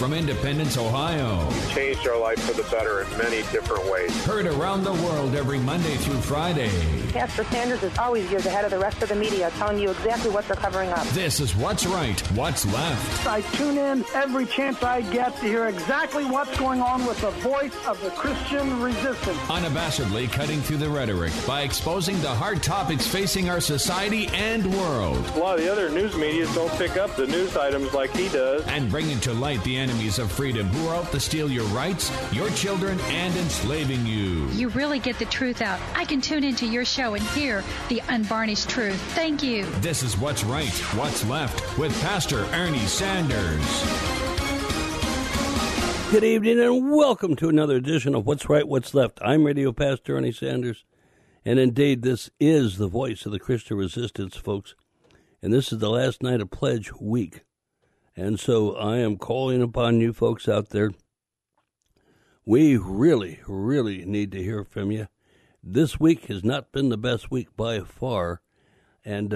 from Independence, Ohio. Changed our life for the better in many different ways. Heard around the world every Monday through Friday. Pastor Sanders is always years ahead of the rest of the media, telling you exactly what they're covering up. This is What's Right, What's Left. I tune in every chance I get to hear exactly what's going on with the voice of the Christian resistance. Unabashedly cutting through the rhetoric by exposing the hard topics facing our society and world. A lot of the other news media don't pick up the news items like he does. And bringing to light the enemies of freedom who are out to steal your rights, your children, and enslaving you. You really get the truth out. I can tune into your show and hear the unvarnished truth. Thank you. This is What's Right, What's Left with Pastor Ernie Sanders. Good evening and welcome to another edition of What's Right, What's Left. I'm Radio Pastor Ernie Sanders, and indeed this is the voice of the Christian resistance, folks. And this is the last night of Pledge Week. And so I am calling upon you folks out there. We really, really need to hear from you. This week has not been the best week by far. And,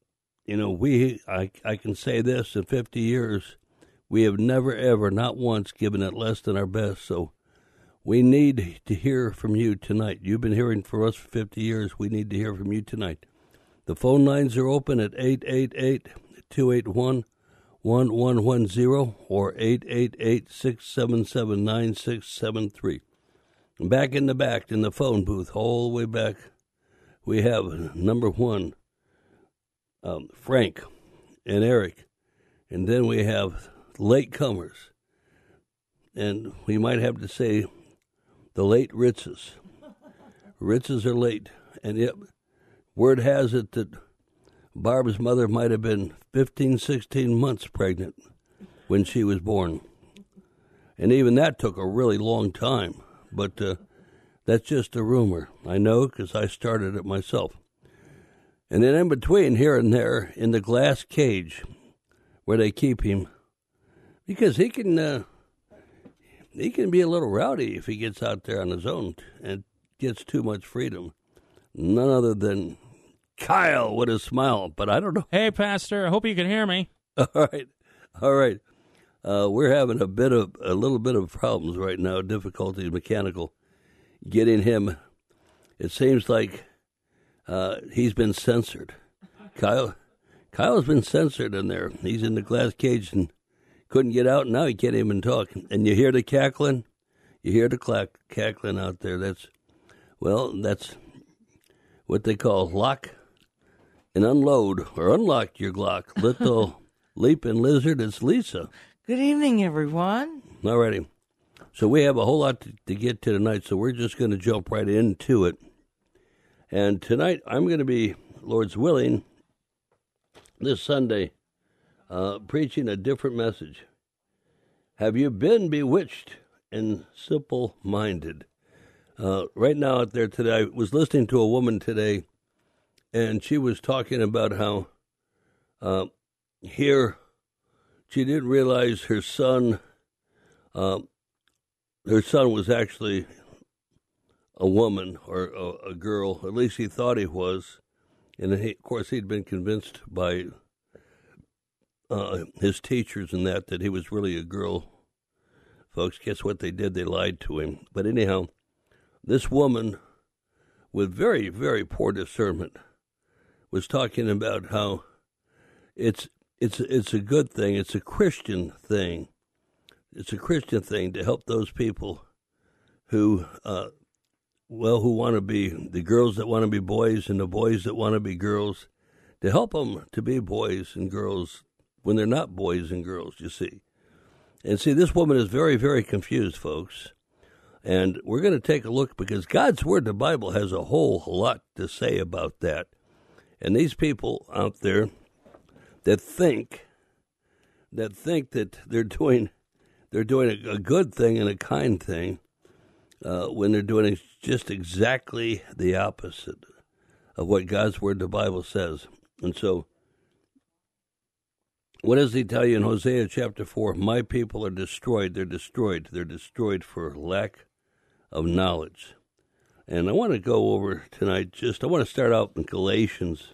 I can say this, in 50 years, we have never, ever, not once, given it less than our best. So we need to hear from you tonight. You've been hearing from us for 50 years. We need to hear from you tonight. The phone lines are open at 888-281-1110 or 888-677-9673. Back in the phone booth, all the way back, we have number one, Frank and Eric. And then we have latecomers. And we might have to say the late Ritzes. Ritzes are late. And yet, word has it that Barb's mother might have been 15, 16 months pregnant when she was born. And even that took a really long time. But that's just a rumor. I know because I started it myself. And then in between, here and there, in the glass cage where they keep him, because he can be a little rowdy if he gets out there on his own and gets too much freedom. None other than Kyle with a smile, but I don't know. Hey, Pastor, I hope you can hear me. All right. We're having a little bit of problems right now, difficulties, mechanical, getting him. It seems like he's been censored. Kyle's been censored in there. He's in the glass cage and couldn't get out, and now he can't even talk. And you hear the cackling? You hear the cackling out there. That's what they call lock and unload, or unlock your Glock. Little leaping lizard, it's Lisa. Good evening, everyone. All righty. So we have a whole lot to get to tonight, so we're just going to jump right into it. And tonight I'm going to be, Lord's willing, this Sunday, preaching a different message. Have you been bewitched and simple-minded? Right now out there today, I was listening to a woman today, and she was talking about how here she didn't realize her son was actually a woman or a girl. At least he thought he was. And of course, he'd been convinced by his teachers and that he was really a girl. Folks, guess what they did? They lied to him. But anyhow, this woman with very, very poor discernment was talking about how it's a good thing. It's a Christian thing. It's a Christian thing to help those people who want to be, the girls that want to be boys and the boys that want to be girls, to help them to be boys and girls when they're not boys and girls, you see. And see, this woman is very, very confused, folks. And we're going to take a look because God's Word, the Bible, has a whole lot to say about that. And these people out there that think that they're doing a good thing and a kind thing, when they're doing just exactly the opposite of what God's Word, the Bible, says. And so, what does he tell you in Hosea chapter 4? My people are destroyed. They're destroyed. They're destroyed for lack of knowledge. And I want to go over tonight, I want to start out in Galatians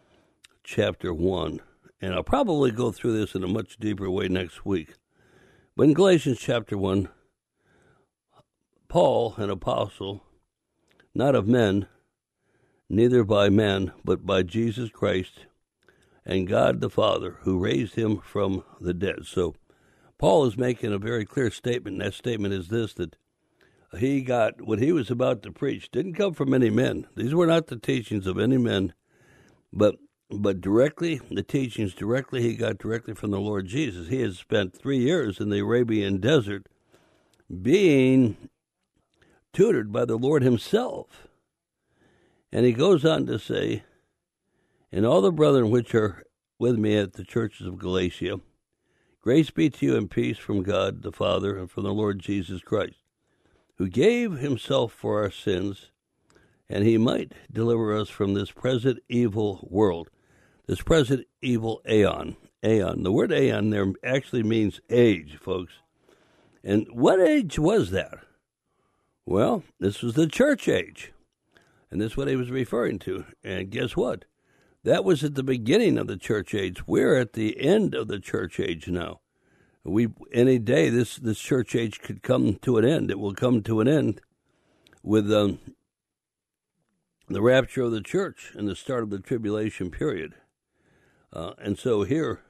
chapter 1. And I'll probably go through this in a much deeper way next week. But in Galatians chapter 1, Paul, an apostle, not of men, neither by man, but by Jesus Christ and God the Father, who raised him from the dead. So Paul is making a very clear statement, and that statement is this, that he got what he was about to preach didn't come from any men. These were not the teachings of any men, but directly, the teachings directly he got directly from the Lord Jesus. He had spent 3 years in the Arabian desert being tutored by the Lord himself. And he goes on to say, and all the brethren which are with me at the churches of Galatia, grace be to you and peace from God the Father and from the Lord Jesus Christ, who gave himself for our sins, and he might deliver us from this present evil world, this present evil aeon. Aeon. The word aeon there actually means age, folks. And what age was that? Well, this was the church age. And that's what he was referring to. And guess what? That was at the beginning of the church age. We're at the end of the church age now. Any day this church age could come to an end. It will come to an end with the rapture of the church and the start of the tribulation period. And so here,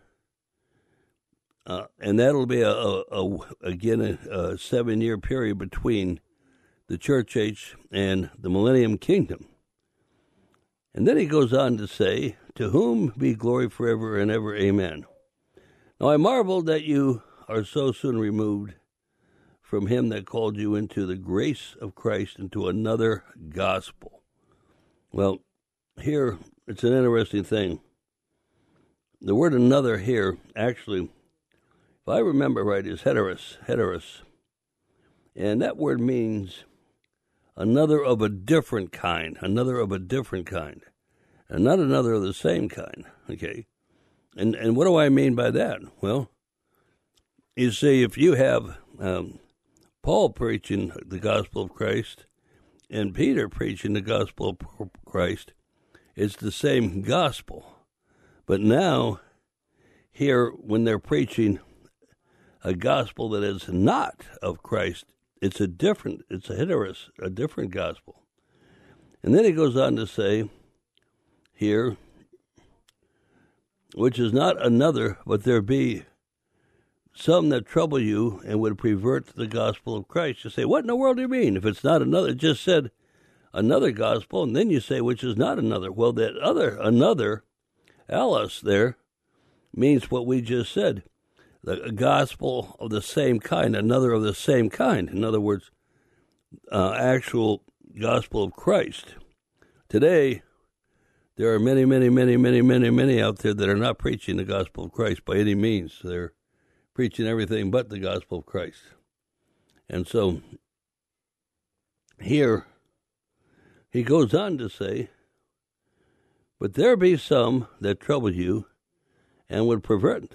and that'll be again a 7-year period between the church age and the millennium kingdom. And then he goes on to say, to whom be glory forever and ever, amen. Now I marvel that you are so soon removed from him that called you into the grace of Christ into another gospel. Well, here, it's an interesting thing. The word another here, actually, if I remember right, is heteros. And that word means another of a different kind, and not another of the same kind, okay? And what do I mean by that? Well, you see, if you have Paul preaching the gospel of Christ and Peter preaching the gospel of Christ, it's the same gospel. But now, here, when they're preaching a gospel that is not of Christ, it's a different gospel. And then he goes on to say here, which is not another, but there be some that trouble you and would pervert the gospel of Christ. You say, what in the world do you mean? If it's not another, it just said another gospel, and then you say, which is not another. Well, that another, allos there, means what we just said. The gospel of the same kind, another of the same kind. In other words, actual gospel of Christ. Today, there are many out there that are not preaching the gospel of Christ by any means. They're preaching everything but the gospel of Christ. And so, here, he goes on to say, but there be some that trouble you and would pervert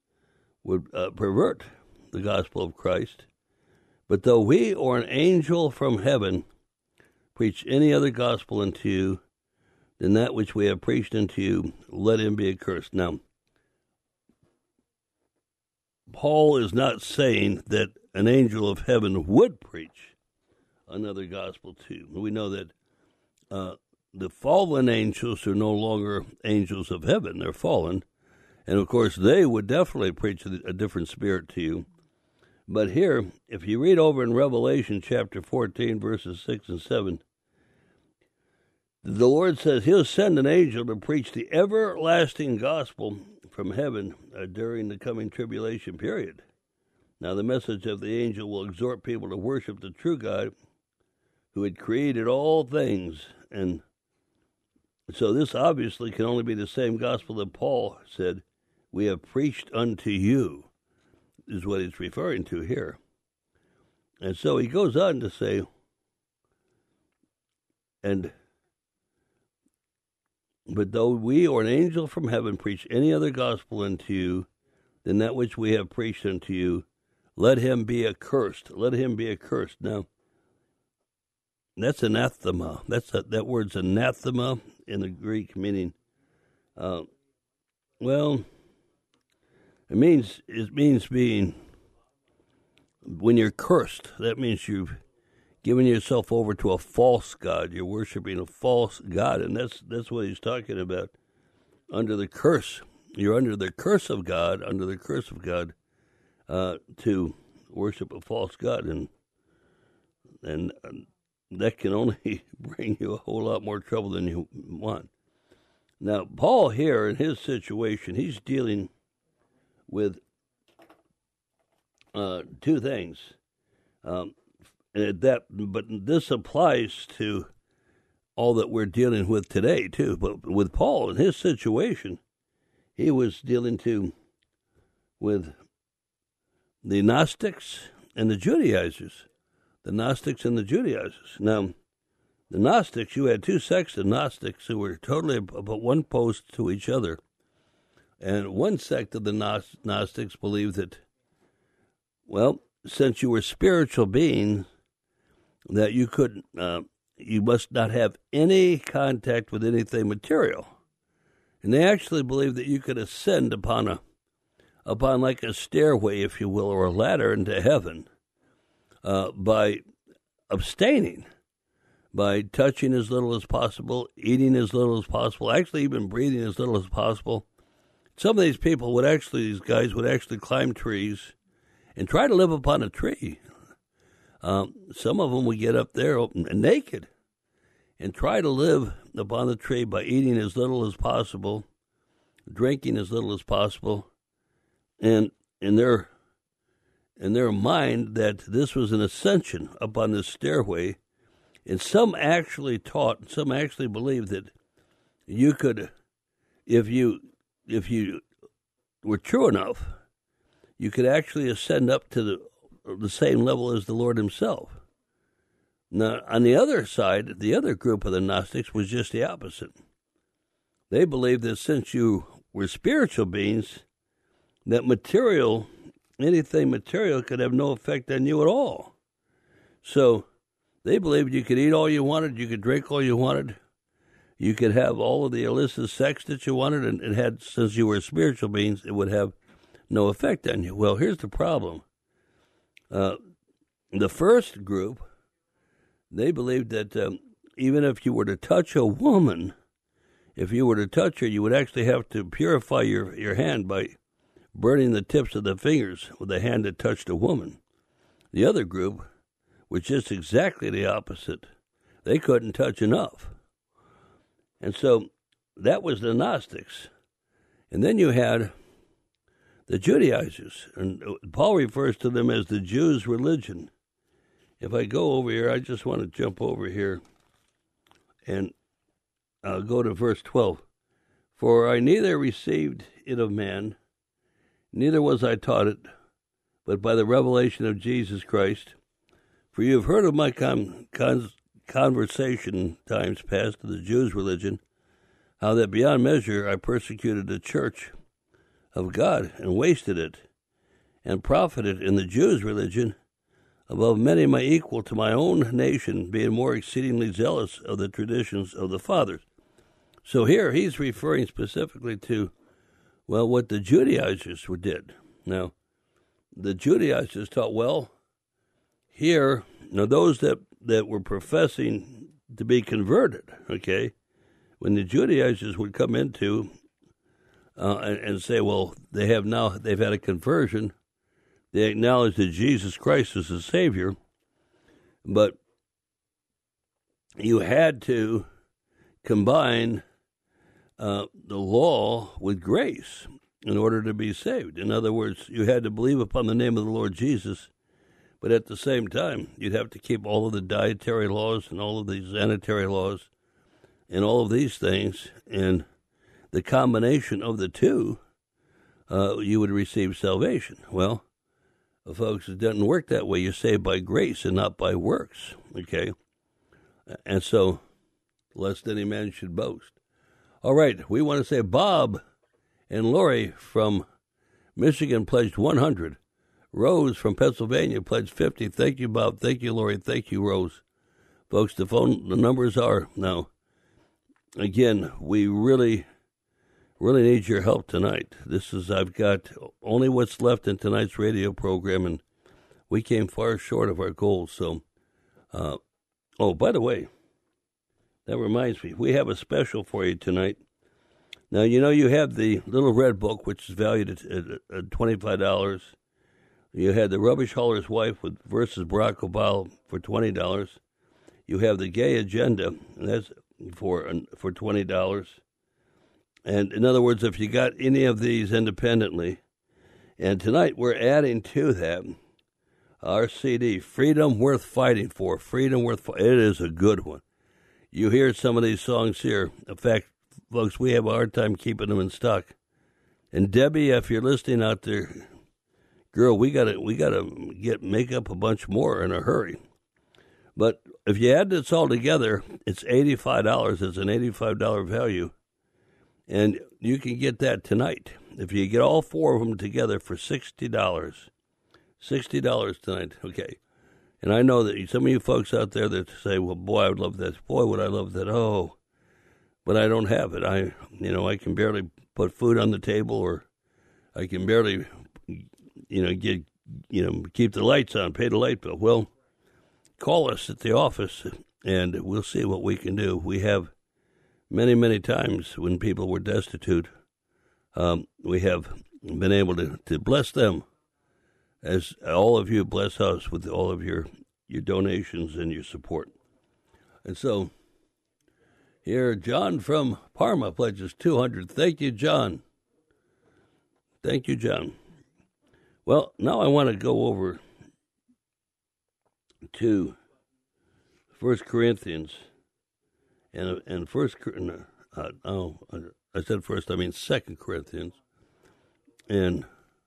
the gospel of Christ. But though we or an angel from heaven preach any other gospel unto you than that which we have preached unto you, let him be accursed. Now, Paul is not saying that an angel of heaven would preach another gospel to you. We know that the fallen angels are no longer angels of heaven. They're fallen. And, of course, they would definitely preach a different spirit to you. But here, if you read over in Revelation chapter 14, verses 6 and 7, the Lord says he'll send an angel to preach the everlasting gospel from heaven during the coming tribulation period. Now, the message of the angel will exhort people to worship the true God who had created all things. And so this obviously can only be the same gospel that Paul said, we have preached unto you, is what he's referring to here. And so he goes on to say, but though we or an angel from heaven preach any other gospel unto you than that which we have preached unto you, let him be accursed. Let him be accursed. Now, that's anathema. That word's anathema in the Greek, meaning, it means being when you're cursed, that means you've given yourself over to a false god. You're worshiping a false god, and that's what he's talking about. Under the curse, you're under the curse of God, to worship a false god, and that can only bring you a whole lot more trouble than you want. Now, Paul here in his situation, he's dealing with two things. But this applies to all that we're dealing with today, too. But with Paul in his situation, he was dealing with the Gnostics and the Judaizers. The Gnostics and the Judaizers. Now, the Gnostics, you had two sects of Gnostics who were totally about one post to each other. And one sect of the Gnostics believed that, well, since you were spiritual beings, that you could, you must not have any contact with anything material. And they actually believed that you could ascend upon like a stairway, if you will, or a ladder into heaven, by abstaining, by touching as little as possible, eating as little as possible, actually even breathing as little as possible. Some of these people these guys would actually climb trees and try to live upon a tree. Some of them would get up there naked and try to live upon the tree by eating as little as possible, drinking as little as possible, and in their mind that this was an ascension up on this stairway. And some actually believed that you could, if you were true enough, you could actually ascend up to the same level as the Lord himself. Now, on the other side, the other group of the Gnostics was just the opposite. They believed that since you were spiritual beings, that anything material could have no effect on you at all. So they believed you could eat all you wanted, you could drink all you wanted, you could have all of the illicit sex that you wanted, and since you were spiritual beings, it would have no effect on you. Well, here's the problem. The first group, they believed that even if you were to touch a woman, if you were to touch her, you would actually have to purify your hand by burning the tips of the fingers with the hand that touched a woman. The other group was just exactly the opposite. They couldn't touch enough. And so that was the Gnostics. And then you had the Judaizers, and Paul refers to them as the Jews' religion. If I go over here, I just want to jump over here and I'll go to verse 12. For I neither received it of man, neither was I taught it, but by the revelation of Jesus Christ. For you have heard of my conversation times past to the Jews' religion, how that beyond measure I persecuted the church of God and wasted it, and profited in the Jews' religion above many my equal to my own nation, being more exceedingly zealous of the traditions of the fathers. So here he's referring specifically to, well, what the Judaizers did. Now, the Judaizers taught, here, those that were professing to be converted, okay, when the Judaizers would come into and say, they've had a conversion, they acknowledge that Jesus Christ is the Savior, but you had to combine the law with grace in order to be saved. In other words, you had to believe upon the name of the Lord Jesus, but at the same time, you'd have to keep all of the dietary laws and all of the sanitary laws and all of these things, and the combination of the two, you would receive salvation. Well, folks, it doesn't work that way. You're saved by grace and not by works, okay? And so, lest any man should boast. All right, we want to say Bob and Lori from Michigan pledged 100. Rose from Pennsylvania pledged 50. Thank you, Bob. Thank you, Lori. Thank you, Rose. Folks, the numbers are now. Again, we really need your help tonight. I've got only what's left in tonight's radio program, and we came far short of our goals. So, oh, by the way, that reminds me, we have a special for you tonight. Now, you know, you have the Little Red Book, which is valued at $25. You had The Rubbish Hauler's Wife versus Barack Obama for $20. You have The Gay Agenda, and that's for $20. And in other words, if you got any of these independently, and tonight we're adding to that our CD, Freedom Worth Fighting For. Freedom Worth Fighting. It is a good one. You hear some of these songs here. In fact, folks, we have a hard time keeping them in stock. And Debbie, if you're listening out there, girl, we gotta make up a bunch more in a hurry. But if you add this all together, it's $85. It's an $85 value. And you can get that tonight. If you get all four of them together for $60. $60 tonight. Okay. And I know that some of you folks out there that say, well, boy, I would love this. Boy, would I love that. Oh, but I don't have it. I can barely put food on the table, or I can barely, keep the lights on, pay the light bill. Well, call us at the office, and we'll see what we can do. We have many, many times when people were destitute, we have been able to bless them, as all of you bless us with all of your donations and your support. And so, here, John from Parma pledges $200. Thank you, John. Thank you, John. Well, now I want to go over to 1 Corinthians and I said first, I mean 2 Corinthians. And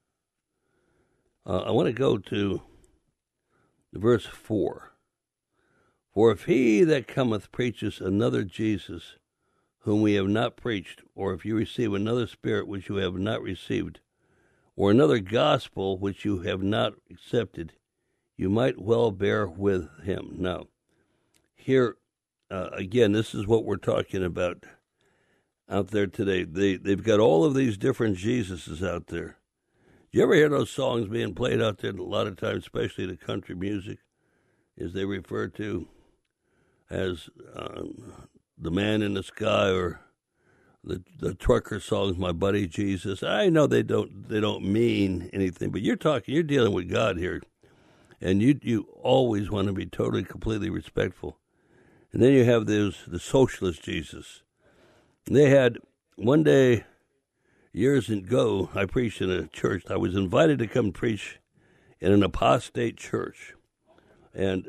I want to go to verse 4. For if he that cometh preaches another Jesus, whom we have not preached, or if you receive another spirit which you have not received, or another gospel which you have not accepted, you might well bear with him. Now, here, again, this is what we're talking about out there today. They've got all of these different Jesuses out there. Do you ever hear those songs being played out there? A lot of times, especially the country music, is they refer to as the man in the sky, or the trucker songs, My Buddy Jesus. I know they don't mean anything, but you're dealing with God here, and you always want to be totally, completely respectful. And then you have the socialist Jesus. And they had one day, years ago, I preached in a church. I was invited to come preach in an apostate church. And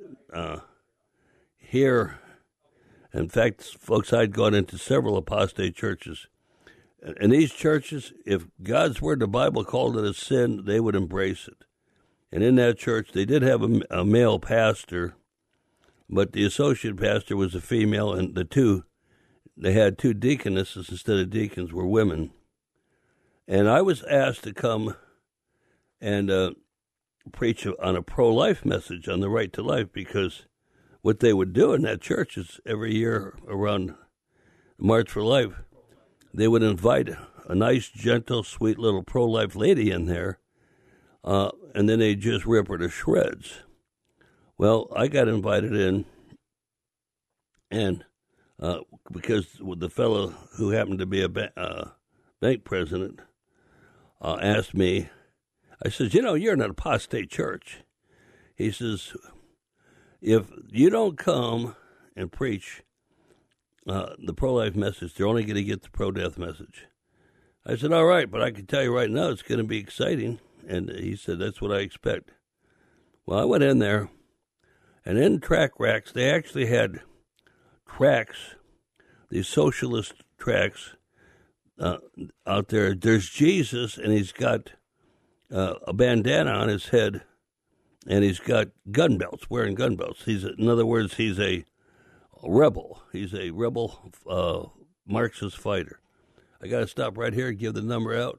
here, in fact, folks, I'd gone into several apostate churches. And these churches, if God's word, the Bible, called it a sin, they would embrace it. And in that church, they did have a male pastor, but the associate pastor was a female, and they had two deaconesses instead of deacons, were women. And I was asked to come and preach on a pro-life message on the right to life, because what they would do in that church is every year around March for Life, they would invite a nice, gentle, sweet little pro-life lady in there, and then they'd just rip her to shreds. Well, I got invited in, and because the fellow who happened to be a bank president asked me, I says, you're in an apostate church. He says, if you don't come and preach the pro-life message, they're only going to get the pro-death message. I said, all right, but I can tell you right now it's going to be exciting. And he said, that's what I expect. Well, I went in there, and in track racks, they actually had tracks, these socialist tracks out there. There's Jesus, and he's got a bandana on his head, and he's got gun belts, wearing gun belts. In other words, he's a rebel. He's a rebel Marxist fighter. I got to stop right here and give the number out.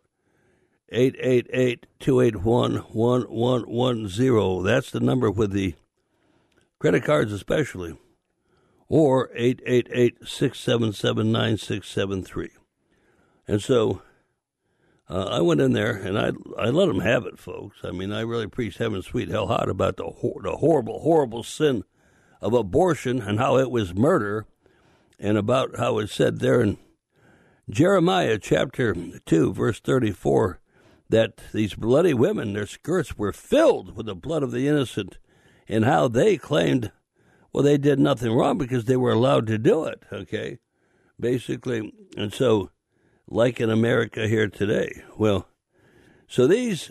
888-281-1110. That's the number with the credit cards especially. Or 888-677-9673. And so I went in there, and I let them have it, folks. I mean, I really preached heaven, sweet, hell hot about the horrible, horrible sin of abortion and how it was murder, and about how it said there in Jeremiah chapter 2, verse 34, that these bloody women, their skirts were filled with the blood of the innocent, and how they claimed, well, they did nothing wrong because they were allowed to do it, okay? Basically, and so, like in America here today. Well, so this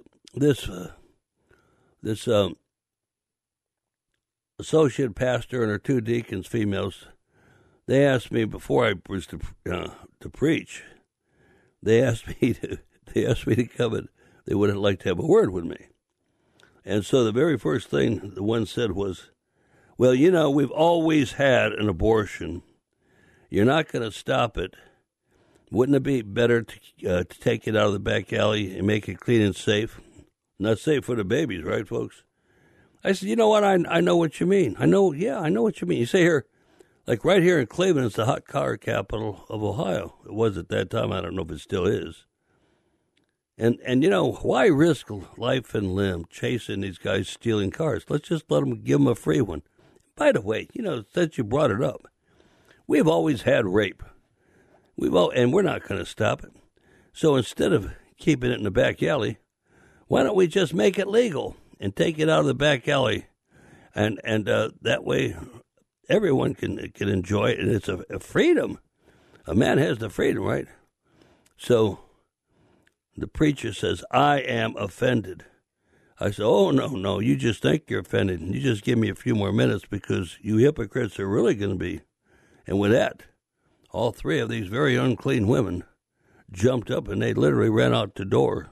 associate pastor and her two deacons, females, they asked me before I was to preach. They asked me to come and they would like to have a word with me. And so the very first thing the one said was, well, you know, we've always had an abortion. You're not going to stop it. Wouldn't it be better to take it out of the back alley and make it clean and safe? Not safe for the babies, right, folks? I said, you know what? I know what you mean. I know what you mean. You say here, like right here in Cleveland, it's the hot car capital of Ohio. It was at that time. I don't know if it still is. And you know, why risk life and limb chasing these guys stealing cars? Let's just give them a free one. By the way, you know, since you brought it up, we've always had rape. And we're not going to stop it. So instead of keeping it in the back alley, why don't we just make it legal and take it out of the back alley, and that way everyone can enjoy it, and it's a freedom. A man has the freedom, right? So the preacher says, I am offended. I said, oh, no, you just think you're offended. You just give me a few more minutes because you hypocrites are really going to be. And with that, all three of these very unclean women jumped up and they literally ran out the door.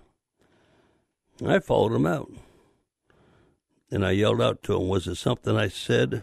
I followed them out. And I yelled out to them, was it something I said?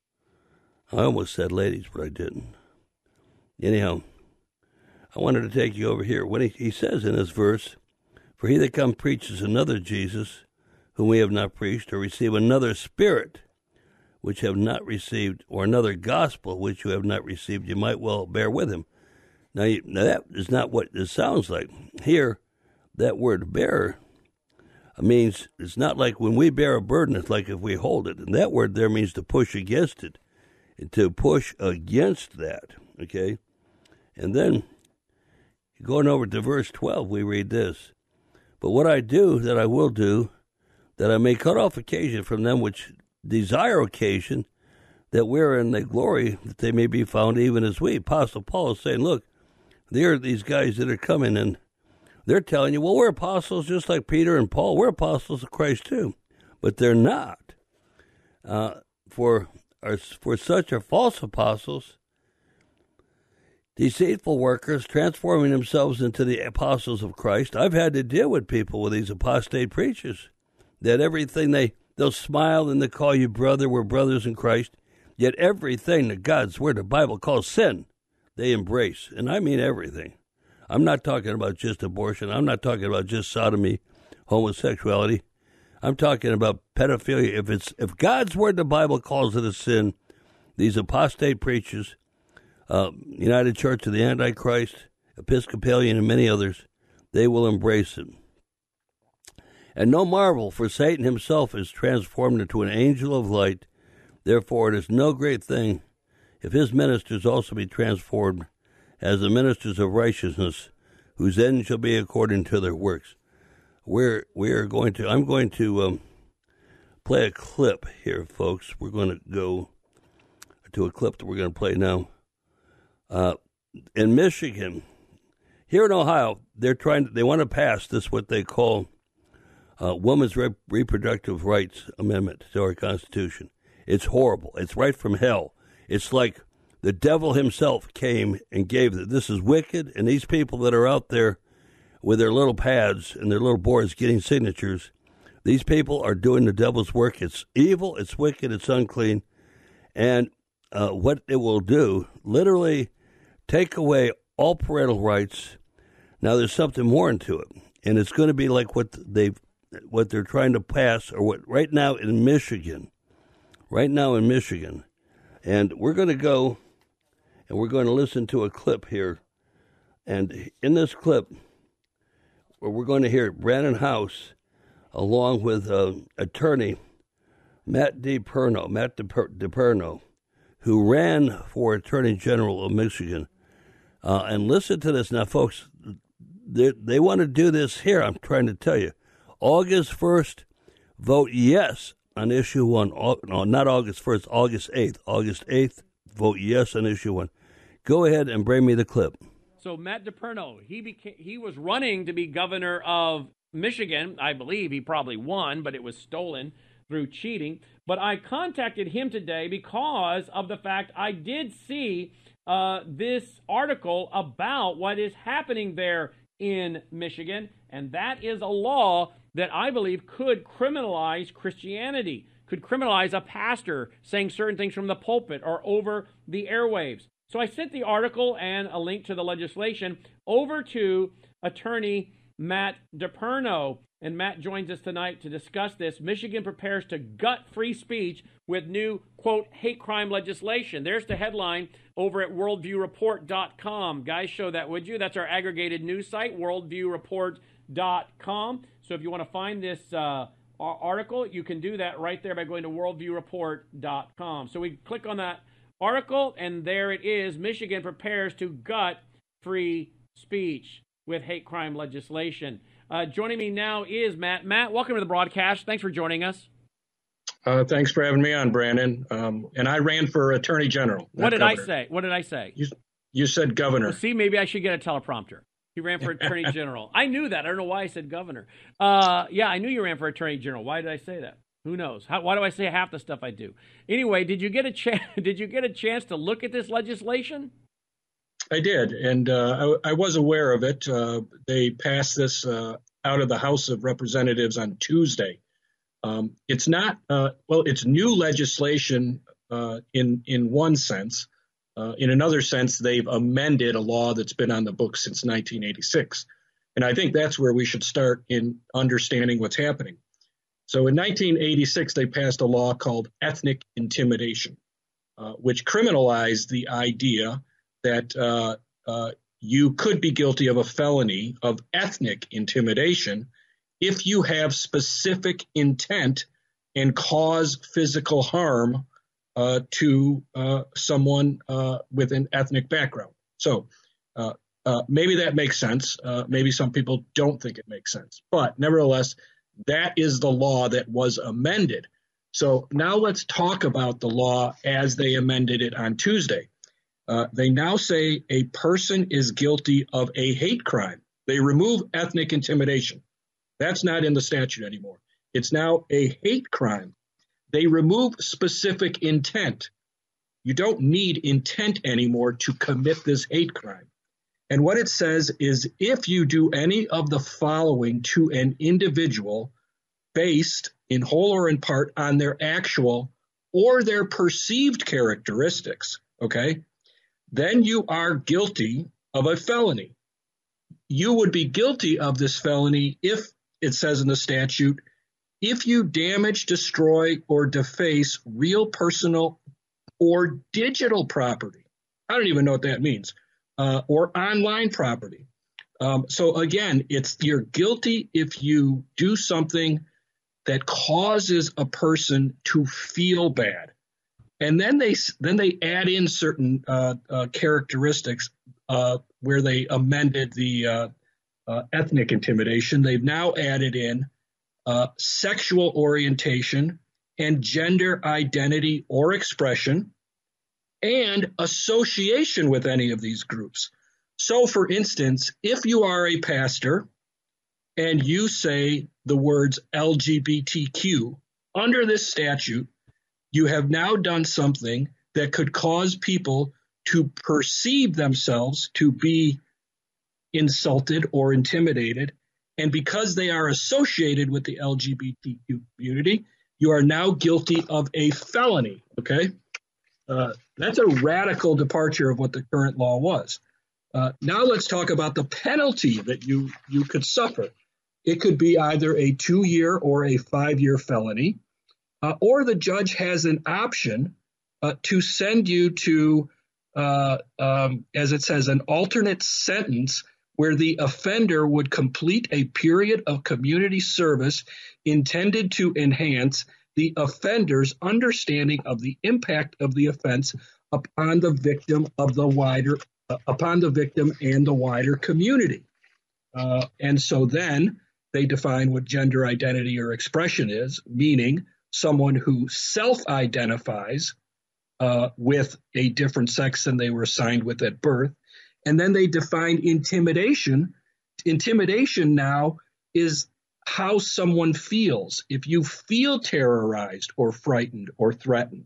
I almost said ladies, but I didn't. Anyhow, I wanted to take you over here. When he says in this verse, for he that come preaches another Jesus, whom we have not preached, or receive another spirit, which have not received, or another gospel, which you have not received, you might well bear with him. Now that is not what this sounds like. Here, that word bear means, it's not like when we bear a burden, it's like if we hold it. And that word there means to push against it, and to push against that, okay? And then, going over to verse 12, we read this. But what I do, that I will do, that I may cut off occasion from them which desire occasion, that we're in the glory, that they may be found even as we. Apostle Paul is saying, look, there are these guys that are coming, and they're telling you, well, we're apostles just like Peter and Paul. We're apostles of Christ too. But they're not. For such are false apostles, deceitful workers, transforming themselves into the apostles of Christ. I've had to deal with people with these apostate preachers, that everything they'll smile and they call you brother, we're brothers in Christ, yet everything that God's word, the Bible calls sin, they embrace. And I mean everything. I'm not talking about just abortion. I'm not talking about just sodomy, homosexuality. I'm talking about pedophilia. If God's word, the Bible calls it a sin, these apostate preachers, United Church of the Antichrist, Episcopalian, and many others, they will embrace it. And no marvel, for Satan himself is transformed into an angel of light. Therefore it is no great thing if his ministers also be transformed as the ministers of righteousness, whose end shall be according to their works. I'm going to play a clip here, folks. We're going to go to a clip that we're going to play now. In Michigan, here in Ohio, they want to pass this, what they call Women's Reproductive Rights Amendment to our Constitution. It's horrible. It's right from hell. It's like the devil himself came and gave it. This is wicked, and these people that are out there with their little pads and their little boards getting signatures, these people are doing the devil's work. It's evil, it's wicked, it's unclean, and what it will do, literally take away all parental rights. Now, there's something more into it, and it's going to be like what they're trying to pass, or what right now in Michigan, and we're going to go. And we're going to listen to a clip here. And in this clip, where we're going to hear Brannon Howse along with attorney Matt DePerno, who ran for Attorney General of Michigan. And listen to this now, folks. They want to do this here, I'm trying to tell you. August 1st, vote yes on issue 1. No, not August 1st, August 8th. August 8th, vote yes on issue 1. Go ahead and bring me the clip. So Matt DePerno, he was running to be governor of Michigan. I believe he probably won, but it was stolen through cheating. But I contacted him today because of the fact I did see this article about what is happening there in Michigan, and that is a law that I believe could criminalize Christianity, could criminalize a pastor saying certain things from the pulpit or over the airwaves. So I sent the article and a link to the legislation over to attorney Matt DePerno, and Matt joins us tonight to discuss this. Michigan prepares to gut free speech with new, quote, hate crime legislation. There's the headline over at worldviewreport.com. Guys, show that, would you? That's our aggregated news site, worldviewreport.com. So if you want to find this article, you can do that right there by going to worldviewreport.com. So we click on that article, and there it is. Michigan prepares to gut free speech with hate crime legislation. Joining me now is Matt. Matt, welcome to the broadcast. Thanks for joining us. Thanks for having me on, Brandon. And I ran for Attorney General. What did I say? What did I say? You said governor. Well, see, maybe I should get a teleprompter. He ran for Attorney General. I knew that. I don't know why I said governor. Yeah, I knew you ran for Attorney General. Why did I say that? Who knows? Why do I say half the stuff I do? Anyway, did you get a chance to look at this legislation? I did, and I was aware of it. They passed this out of the House of Representatives on Tuesday. It's not it's new legislation in one sense. In another sense, they've amended a law that's been on the books since 1986. And I think that's where we should start in understanding what's happening. So in 1986, they passed a law called ethnic intimidation, which criminalized the idea that you could be guilty of a felony of ethnic intimidation if you have specific intent and cause physical harm to someone with an ethnic background. So maybe that makes sense. Maybe some people don't think it makes sense. But nevertheless, that is the law that was amended. So now let's talk about the law as they amended it on Tuesday. They now say a person is guilty of a hate crime. They remove ethnic intimidation. That's not in the statute anymore. It's now a hate crime. They remove specific intent. You don't need intent anymore to commit this hate crime. And what it says is if you do any of the following to an individual based in whole or in part on their actual or their perceived characteristics, okay, then you are guilty of a felony. You would be guilty of this felony if, it says in the statute, if you damage, destroy, or deface real personal or digital property. I don't even know what that means. Or online property. So again, you're guilty if you do something that causes a person to feel bad. And then they add in certain characteristics where they amended the ethnic intimidation. They've now added in sexual orientation and gender identity or expression and association with any of these groups. So, for instance, if you are a pastor and you say the words LGBTQ under this statute, you have now done something that could cause people to perceive themselves to be insulted or intimidated. And because they are associated with the LGBTQ community, you are now guilty of a felony, okay? That's a radical departure of what the current law was. Now let's talk about the penalty that you could suffer. It could be either a 2-year or a 5-year felony, or the judge has an option to send you to, as it says, an alternate sentence where the offender would complete a period of community service intended to enhance the offender's understanding of the impact of the offense upon the victim and the wider community. And so then they define what gender identity or expression is, meaning someone who self-identifies with a different sex than they were assigned with at birth. And then they define intimidation. Intimidation now is how someone feels. If you feel terrorized or frightened or threatened,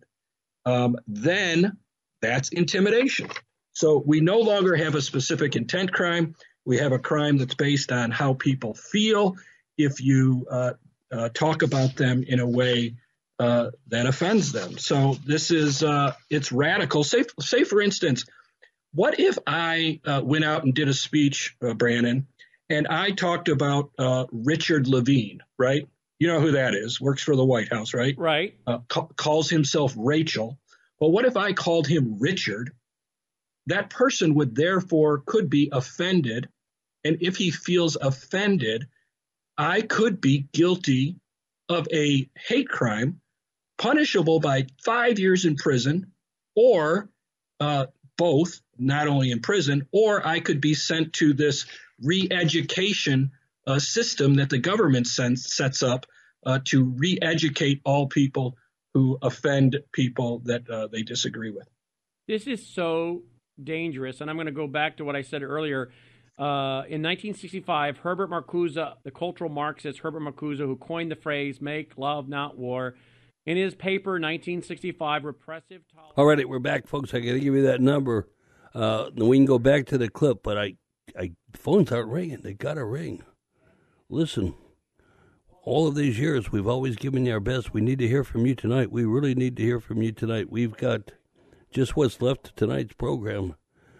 then that's intimidation. So we no longer have a specific intent crime. We have a crime that's based on how people feel if you talk about them in a way that offends them. So this is, it's radical. Say for instance, what if I went out and did a speech, Brannon, and I talked about Richard Levine, right? You know who that is, works for the White House, right? Right. Calls himself Rachel. Well, what if I called him Richard? That person could be offended. And if he feels offended, I could be guilty of a hate crime, punishable by 5 years in prison, or both, not only in prison, or I could be sent to this re-education system that the government sets up to re-educate all people who offend people that they disagree with. This is so dangerous, and I'm going to go back to what I said earlier. In 1965, Herbert Marcuse, the cultural Marxist Herbert Marcuse, who coined the phrase "make love, not war," in his paper 1965, Repressive Tolerance. All right, we're back, folks. I got to give you that number. We can go back to the clip, but phones aren't ringing. They got to ring. Listen, all of these years, we've always given you our best. We need to hear from you tonight. We really need to hear from you tonight. We've got just what's left of tonight's program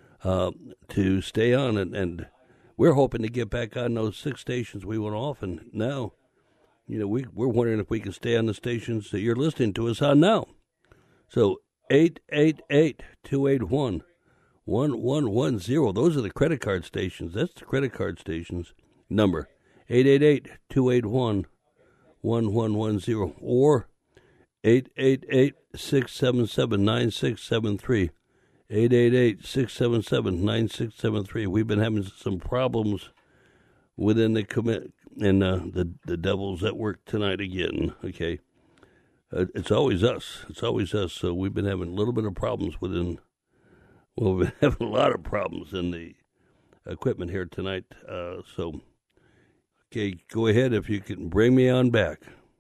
to stay on, and we're hoping to get back on those 6 stations we went off, and now, we're wondering if we can stay on the stations that you're listening to us on now. So 888-281-1110. Those are the credit card stations. That's the credit card stations number. 888-281-1110 or 888-677-9673. 888-677-9673. We've been having some problems within the commit, and the devil's at work tonight again. Okay, it's always us. It's always us. So we've been having a little bit of problems we've been having a lot of problems in the equipment here tonight. So, okay, go ahead if you can bring me on back.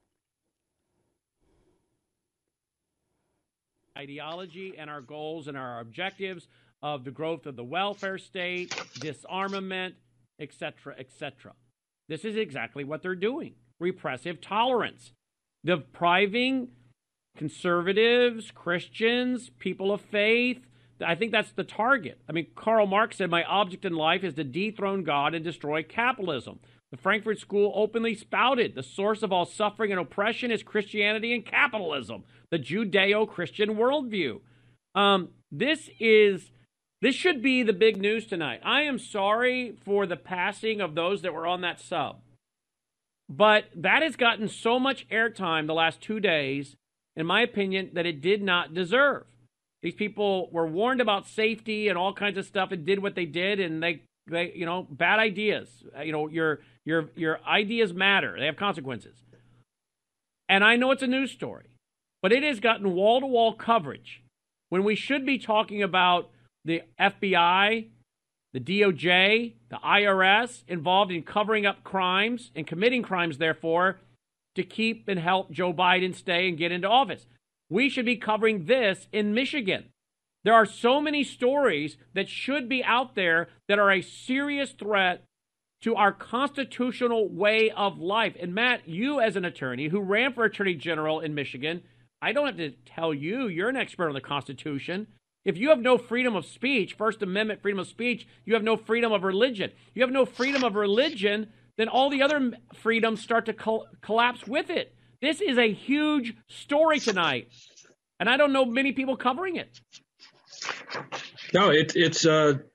Ideology and our goals and our objectives of the growth of the welfare state, disarmament, etc., etc. This is exactly what they're doing. Repressive tolerance. Depriving conservatives, Christians, people of faith. I think that's the target. I mean, Karl Marx said, "My object in life is to dethrone God and destroy capitalism." The Frankfurt School openly spouted the source of all suffering and oppression is Christianity and capitalism, the Judeo-Christian worldview. This should be the big news tonight. I am sorry for the passing of those that were on that sub, but that has gotten so much airtime the last 2 days, in my opinion, that it did not deserve. These people were warned about safety and all kinds of stuff and did what they did, and they bad ideas. Your ideas matter. They have consequences. And I know it's a news story, but it has gotten wall-to-wall coverage when we should be talking about the FBI, the DOJ, the IRS involved in covering up crimes and committing crimes, therefore, to keep and help Joe Biden stay and get into office. We should be covering this in Michigan. There are so many stories that should be out there that are a serious threat to our constitutional way of life. And Matt, you as an attorney who ran for Attorney General in Michigan, I don't have to tell you, you're an expert on the Constitution. If you have no freedom of speech, First Amendment freedom of speech, you have no freedom of religion. You have no freedom of religion, then all the other freedoms start to collapse with it. This is a huge story tonight, and I don't know many people covering it. No, it's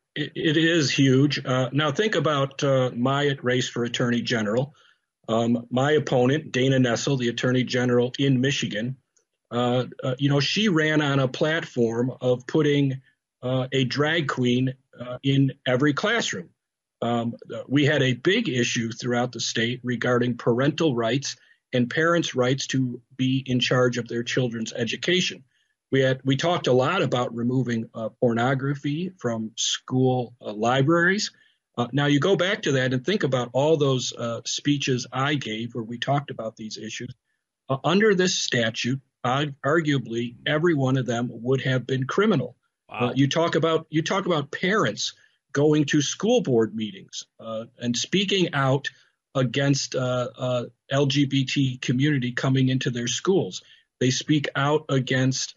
It is huge. Now think about my race for Attorney General. My opponent, Dana Nessel, the Attorney General in Michigan, she ran on a platform of putting a drag queen in every classroom. We had a big issue throughout the state regarding parental rights and parents' rights to be in charge of their children's education. We talked a lot about removing pornography from school libraries. Now you go back to that and think about all those speeches I gave where we talked about these issues. Under this statute, arguably every one of them would have been criminal. Wow. You talk about parents going to school board meetings and speaking out against LGBT community coming into their schools. They speak out against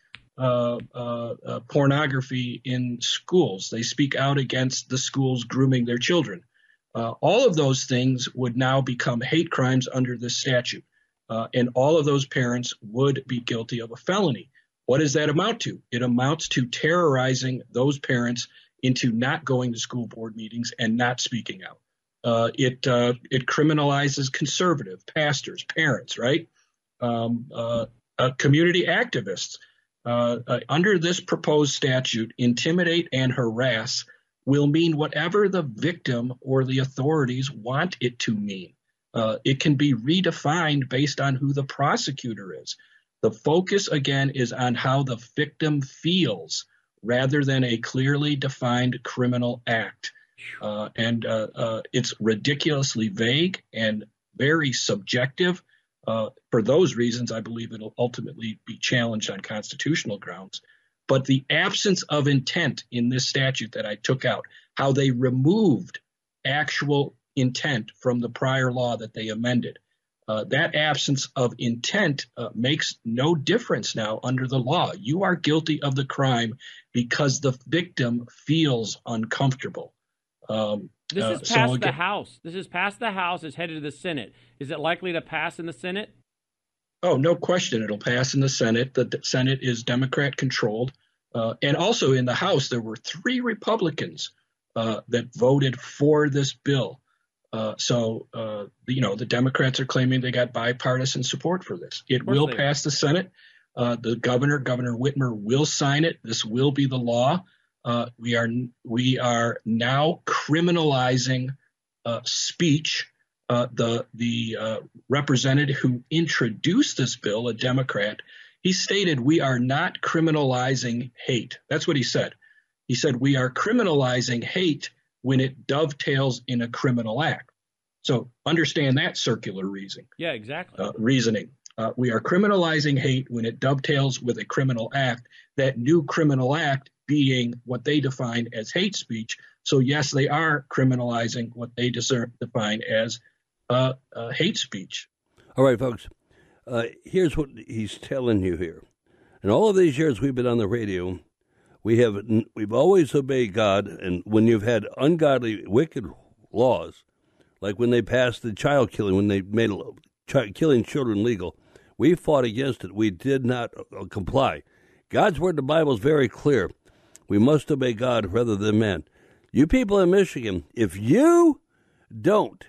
pornography in schools. They speak out against the schools grooming their children. All of those things would now become hate crimes under this statute. And all of those parents would be guilty of a felony. What does that amount to? It amounts to terrorizing those parents into not going to school board meetings and not speaking out. It criminalizes conservative pastors, parents, right? Community activists. Under this proposed statute, intimidate and harass will mean whatever the victim or the authorities want it to mean. It can be redefined based on who the prosecutor is. The focus, again, is on how the victim feels rather than a clearly defined criminal act. And it's ridiculously vague and very subjective. For those reasons, I believe it'll ultimately be challenged on constitutional grounds. But the absence of intent in this statute that I took out, how they removed actual intent from the prior law that they amended, that absence of intent makes no difference now under the law. You are guilty of the crime because the victim feels uncomfortable. This is past the House. This is past the House. It's headed to the Senate. Is it likely to pass in the Senate? Oh, no question. It'll pass in the Senate. The Senate is Democrat controlled. And also in the House, there were 3 Republicans that voted for this bill. The Democrats are claiming they got bipartisan support for this. It will pass the Senate. The Governor Whitmer, will sign it. This will be the law. We are now criminalizing speech. The representative who introduced this bill, a Democrat, he stated we are not criminalizing hate. That's what he said. He said we are criminalizing hate when it dovetails in a criminal act. So understand that circular reasoning. Yeah, exactly. Reasoning. We are criminalizing hate when it dovetails with a criminal act. That new criminal act being what they define as hate speech. So yes, they are criminalizing what they define as hate speech. All right, folks. Here's what he's telling you here. In all of these years we've been on the radio, we've always obeyed God, and when you've had ungodly, wicked laws, like when they passed the child killing, when they made killing children legal, we fought against it. We did not comply. God's word, the Bible, is very clear. We must obey God rather than man. You people in Michigan, if you don't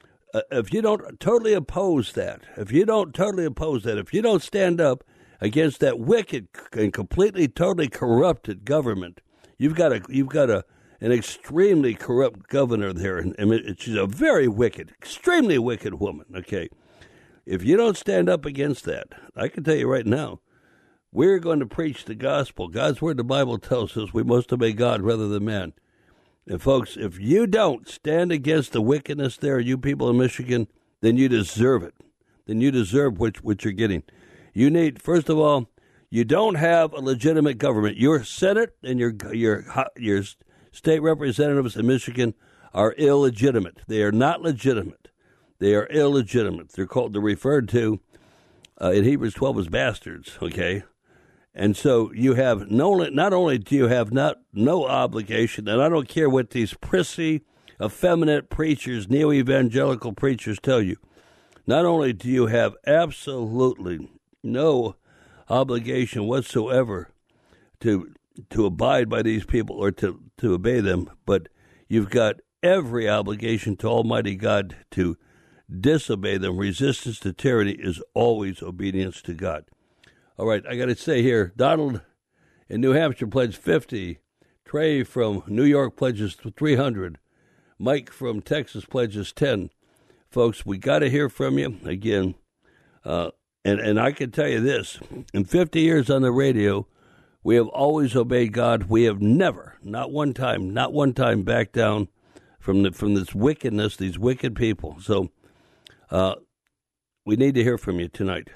totally oppose that, if you don't stand up against that wicked and completely, totally corrupted government, you've got an extremely corrupt governor there, and she's a very wicked, extremely wicked woman. Okay, if you don't stand up against that, I can tell you right now, we're going to preach the gospel. God's word, the Bible tells us we must obey God rather than man. And folks, if you don't stand against the wickedness there, you people in Michigan, then you deserve it. Then you deserve what you're getting. You need, first of all, you don't have a legitimate government. Your Senate and your state representatives in Michigan are illegitimate. They are not legitimate. They are illegitimate. They're referred to in Hebrews 12 as bastards. Okay. And so you have not only do you have no obligation, and I don't care what these prissy, effeminate preachers, neo-evangelical preachers tell you, not only do you have absolutely no obligation whatsoever to to abide by these people or to obey them, but you've got every obligation to Almighty God to disobey them. Resistance to tyranny is always obedience to God. All right, I got to say here, Donald in New Hampshire pledged 50. Trey from New York pledges 300. Mike from Texas pledges 10. Folks, we got to hear from you again. And I can tell you this, in 50 years on the radio, we have always obeyed God. We have never, not one time, backed down from this wickedness, these wicked people. So we need to hear from you tonight.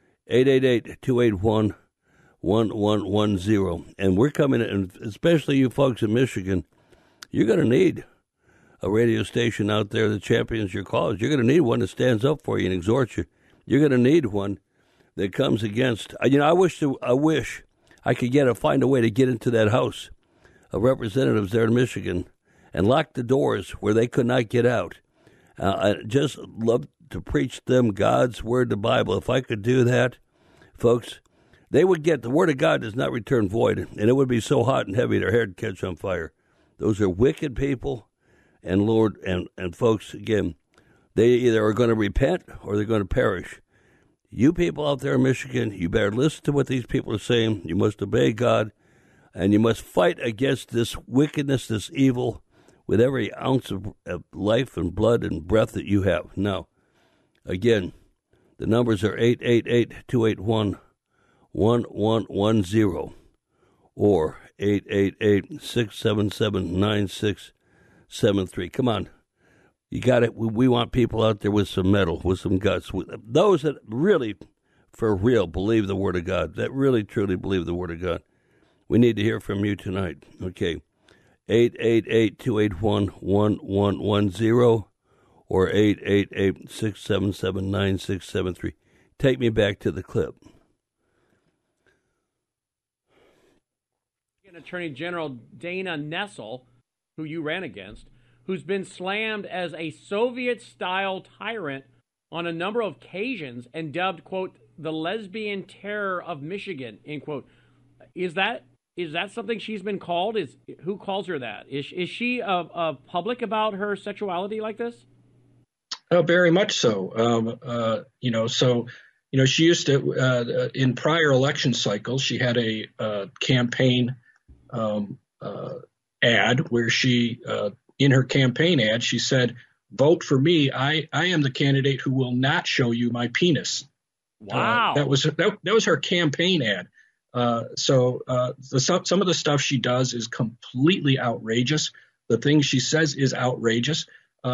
888-281-1110. And we're coming in, especially you folks in Michigan, you're going to need a radio station out there that champions your cause. You're going to need one that stands up for you and exhorts you. You're going to need one that comes against. I wish I could find a way to get into that House of Representatives there in Michigan and lock the doors where they could not get out. I just love to preach them God's word, the Bible. If I could do that, folks, they would get the word of God does not return void, and it would be so hot and heavy their hair would catch on fire. Those are wicked people, and Lord, and folks, again, they either are going to repent or they're going to perish. You people out there in Michigan, you better listen to what these people are saying. You must obey God, and you must fight against this wickedness, this evil, with every ounce of life and blood and breath that you have. Now, again, the numbers are 888-281-1110 or 888-677-9673. Come on. You got it. We want people out there with some mettle, with some guts. Those that really, for real, believe the Word of God, that really, truly believe the Word of God. We need to hear from you tonight. Okay. 888-281-1110 or 888-677-9673. Take me back to the clip. Attorney General Dana Nessel, who you ran against, who's been slammed as a Soviet-style tyrant on a number of occasions and dubbed, quote, the lesbian terror of Michigan, end quote. Is that something she's been called? Who calls her that? Is she public about her sexuality like this? Oh, very much so. She used to, in prior election cycles, she had a campaign ad where she, in her campaign ad, she said, "Vote for me. I am the candidate who will not show you my penis." Wow. That was her campaign ad. Some of the stuff she does is completely outrageous. The things she says is outrageous.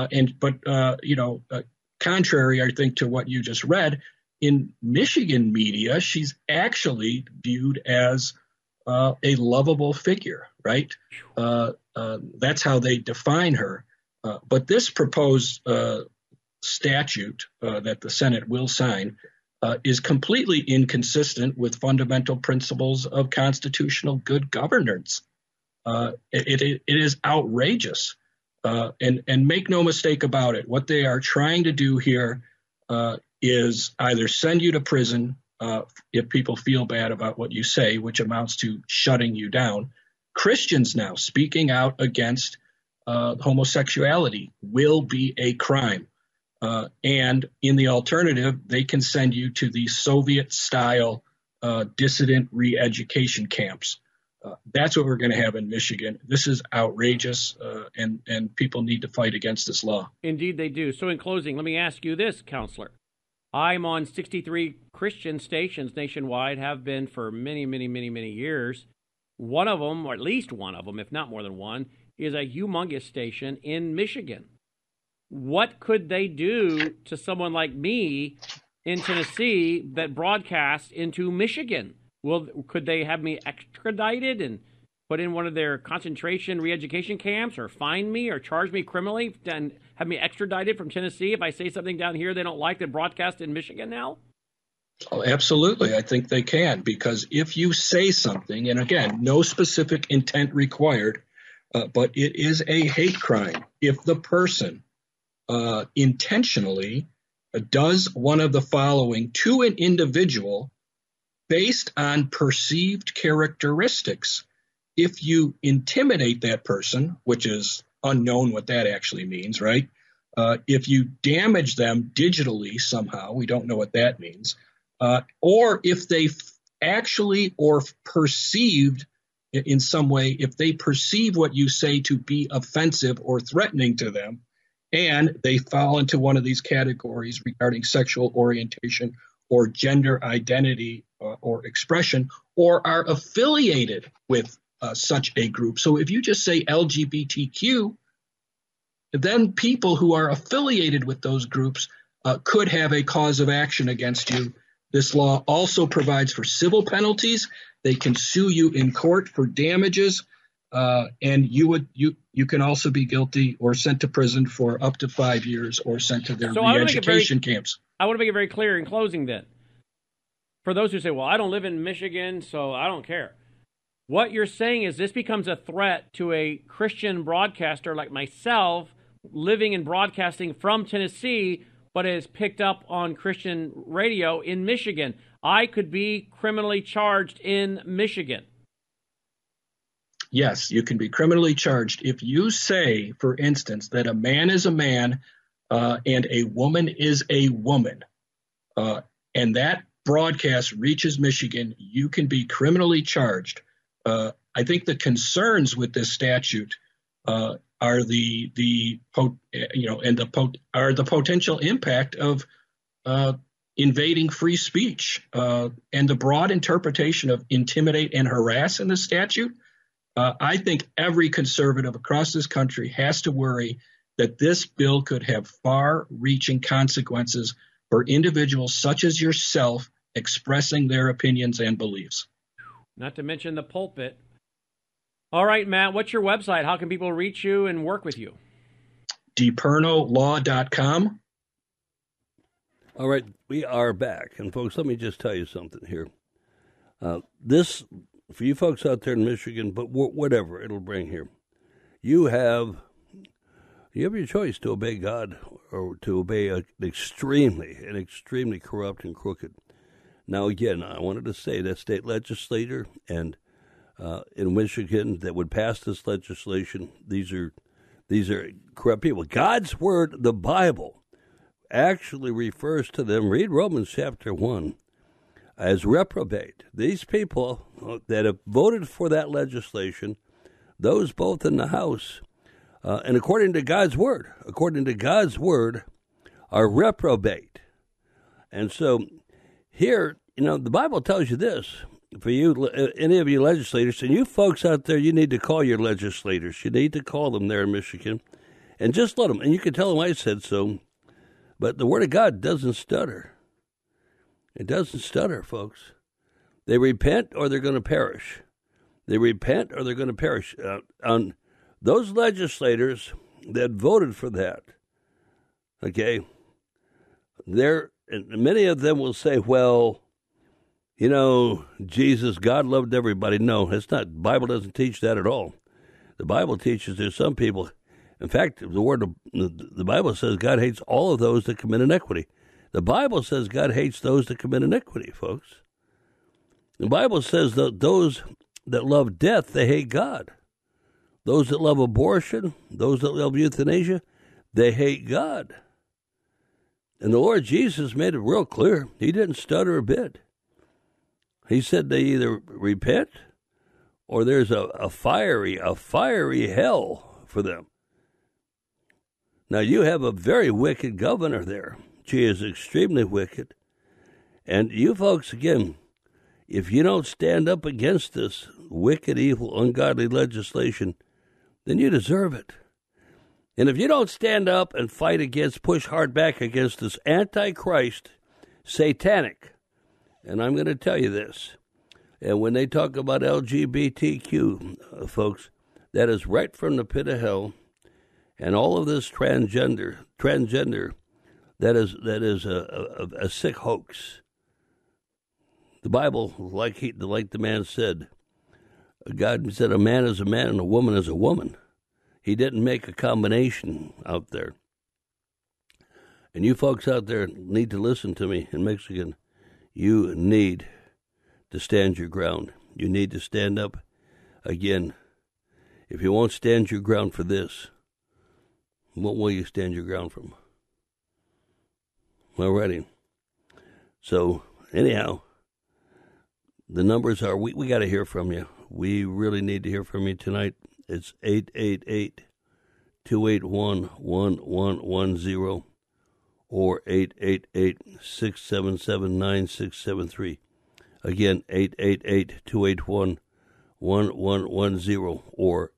Contrary, I think, to what you just read, in Michigan media, she's actually viewed as a lovable figure, right? That's how they define her. But this proposed statute that the Senate will sign is completely inconsistent with fundamental principles of constitutional good governance. It is outrageous. And make no mistake about it, what they are trying to do here is either send you to prison if people feel bad about what you say, which amounts to shutting you down. Christians now speaking out against homosexuality will be a crime. And in the alternative, they can send you to the Soviet-style dissident re-education camps. That's what we're going to have in Michigan. This is outrageous, and people need to fight against this law. Indeed, they do. So in closing, let me ask you this, Counselor. I'm on 63 Christian stations nationwide, have been for many, many, many, many years. One of them, or at least one of them, if not more than one, is a humongous station in Michigan. What could they do to someone like me in Tennessee that broadcasts into Michigan? Could they have me extradited and put in one of their concentration re-education camps, or fine me or charge me criminally and have me extradited from Tennessee if I say something down here they don't like that broadcast in Michigan now? Oh, absolutely. I think they can, because if you say something, and again, no specific intent required, but it is a hate crime if the person intentionally does one of the following to an individual based on perceived characteristics. if you intimidate that person, which is unknown what that actually means, right? If you damage them digitally somehow, we don't know what that means, or if they actually or perceived in some way, if they perceive what you say to be offensive or threatening to them, and they fall into one of these categories regarding sexual orientation or gender identity or expression, or are affiliated with such a group. So if you just say LGBTQ, then people who are affiliated with those groups could have a cause of action against you. This law also provides for civil penalties. They can sue you in court for damages, and you can also be guilty or sent to prison for up to 5 years or sent to their re-education camps. I want to make it very clear in closing then. For those who say, well, I don't live in Michigan, so I don't care. What you're saying is this becomes a threat to a Christian broadcaster like myself living and broadcasting from Tennessee, but is picked up on Christian radio in Michigan. I could be criminally charged in Michigan. Yes, you can be criminally charged if you say, for instance, that a man is a man and a woman is a woman, and that broadcast reaches Michigan, you can be criminally charged. I think the concerns with this statute are the potential impact of invading free speech and the broad interpretation of intimidate and harass in the statute. I think every conservative across this country has to worry that this bill could have far-reaching consequences for individuals such as yourself expressing their opinions and beliefs. Not to mention the pulpit. All right, Matt, what's your website? How can people reach you and work with you? DiPernoLaw.com. All right, we are back. And, folks, let me just tell you something here. This, for you folks out there in Michigan, but whatever it'll bring here, you have your choice to obey God or to obey an extremely corrupt and crooked. Now, again, I wanted to say that state legislator and in Michigan that would pass this legislation, these are corrupt people. God's word, the Bible, actually refers to them. Read Romans chapter 1 as reprobate. These people that have voted for that legislation, those both in the House, and according to God's word, are reprobate. And so here, the Bible tells you this. For you, any of you legislators, and you folks out there, you need to call your legislators. You need to call them there in Michigan and just let them. And you can tell them I said so. But the Word of God doesn't stutter. It doesn't stutter, folks. They repent or they're going to perish. They repent or they're going to perish. On those legislators that voted for that, okay, and many of them will say, well, Jesus, God loved everybody. No, it's not. The Bible doesn't teach that at all. The Bible teaches there's some people. In fact, the Bible says God hates all of those that commit iniquity. The Bible says God hates those that commit iniquity, folks. The Bible says that those that love death, they hate God. Those that love abortion, those that love euthanasia, they hate God. And the Lord Jesus made it real clear. He didn't stutter a bit. He said they either repent or there's a fiery hell for them. Now, you have a very wicked governor there. She is extremely wicked. And you folks, again, if you don't stand up against this wicked, evil, ungodly legislation, then you deserve it. And if you don't stand up and fight against, push hard back against this antichrist, satanic, and I'm going to tell you this, and when they talk about LGBTQ, folks, that is right from the pit of hell, and all of this transgender, that is a sick hoax. The Bible, like the man said, God said a man is a man and a woman is a woman. He didn't make a combination out there. And you folks out there need to listen to me in Michigan. You need to stand your ground. You need to stand up Again, if you won't stand your ground for this, what will you stand your ground from? Alrighty. So, anyhow, the numbers are, we got to hear from you. We really need to hear from you tonight. It's 888-281-1110 or 888-677-9673. Again, 888-281-1110 or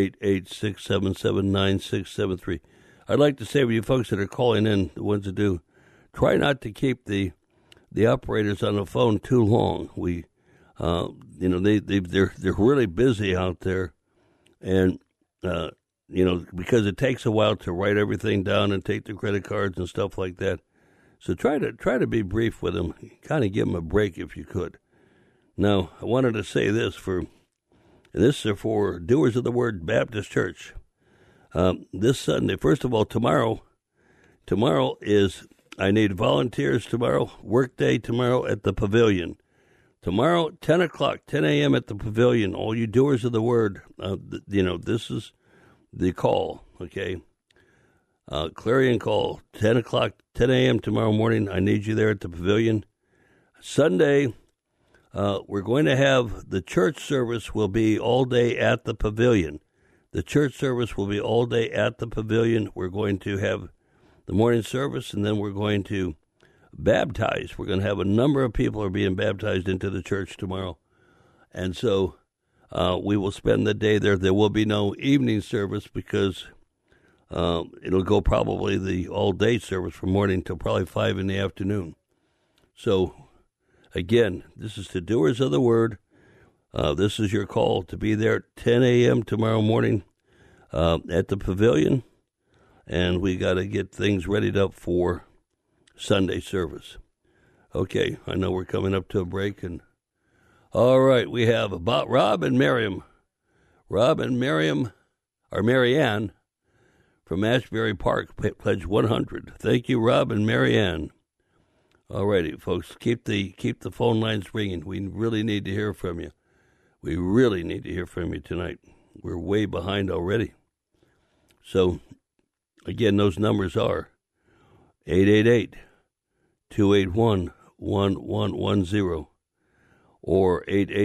888-677-9673. I'd like to say to you folks that are calling in, the ones that do, try not to keep the operators on the phone too long. We, they're really busy out there, and because it takes a while to write everything down and take the credit cards and stuff like that. So try to be brief with them. Kind of give them a break if you could. Now, I wanted to say this for Doers of the Word Baptist Church. This Sunday, first of all, tomorrow is, I need volunteers tomorrow, work day tomorrow at the Pavilion. Tomorrow, 10 a.m. at the Pavilion, all you Doers of the Word, this is the call, okay? Clarion call, 10 a.m. tomorrow morning. I need you there at the Pavilion. Sunday, we're going to have the church service will be all day at the Pavilion. The church service will be all day at the Pavilion. We're going to have the morning service, and then we're going to baptize. We're going to have a number of people are being baptized into the church tomorrow. And so we will spend the day there. There will be no evening service because it'll go probably the all-day service from morning till probably 5 in the afternoon. So, again, this is to Doers of the Word. This is your call to be there at 10 a.m. tomorrow morning at the Pavilion. And we got to get things readied up for Sunday service. Okay, I know we're coming up to a break. And all right, we have about Rob and Marianne from Asbury Park, pledge 100. Thank you, Rob and Marianne. All righty, folks, keep the phone lines ringing. We really need to hear from you. We really need to hear from you tonight. We're way behind already. So, again, those numbers are 888-281-1110 or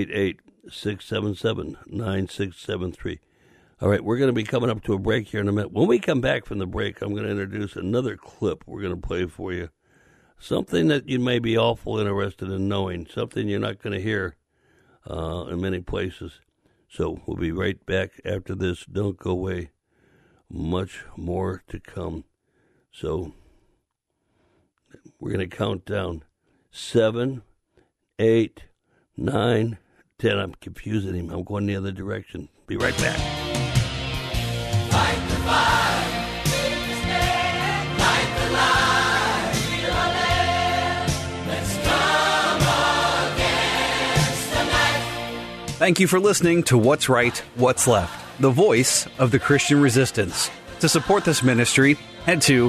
888-677-9673. All right, we're going to be coming up to a break here in a minute. When we come back from the break, I'm going to introduce another clip we're going to play for you. Something that you may be awful interested in knowing, something you're not going to hear in many places. So we'll be right back after this. Don't go away. Much more to come. So we're going to count down 7, 8, 9, 10. I'm confusing him. I'm going the other direction. Be right back. Fight the fight, stand, light the light, feel the land. Let's come against the night. Thank you for listening to What's Right, What's Left, the voice of the Christian resistance. To support this ministry, head to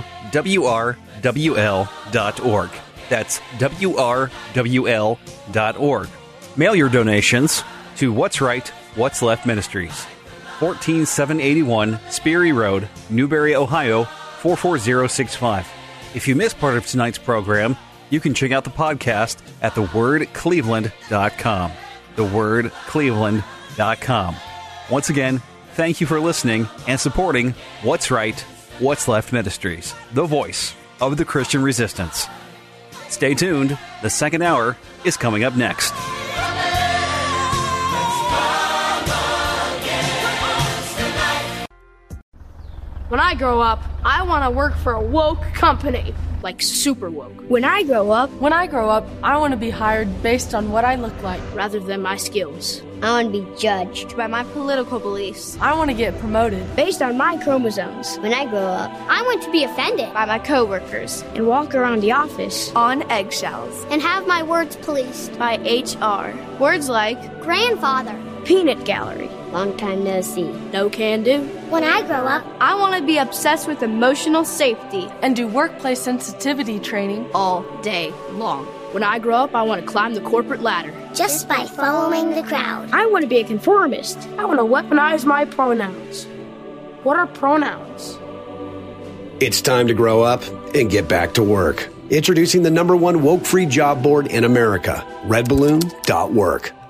WRWL.org. That's WRWL.org. Mail your donations to What's Right, What's Left Ministries, 14781 Sperry Road, Newberry, Ohio, 44065. If you missed part of tonight's program, you can check out the podcast at thewordcleveland.com. Thewordcleveland.com. Once again, thank you for listening and supporting What's Right, What's Left Ministries, the voice of the Christian resistance. Stay tuned. The second hour is coming up next. When I grow up, I want to work for a woke company, like super woke. When I grow up, I want to be hired based on what I look like rather than my skills. I want to be judged by my political beliefs. I want to get promoted based on my chromosomes. When I grow up, I want to be offended by my coworkers and walk around the office on eggshells and have my words policed by HR. Words like grandfather, peanut gallery, long time no see, no can do. When I grow up, I want to be obsessed with emotional safety and do workplace sensitivity training all day long. When I grow up, I want to climb the corporate ladder. Just by following the crowd. I want to be a conformist. I want to weaponize my pronouns. What are pronouns? It's time to grow up and get back to work. Introducing the #1 woke-free job board in America, redballoon.work.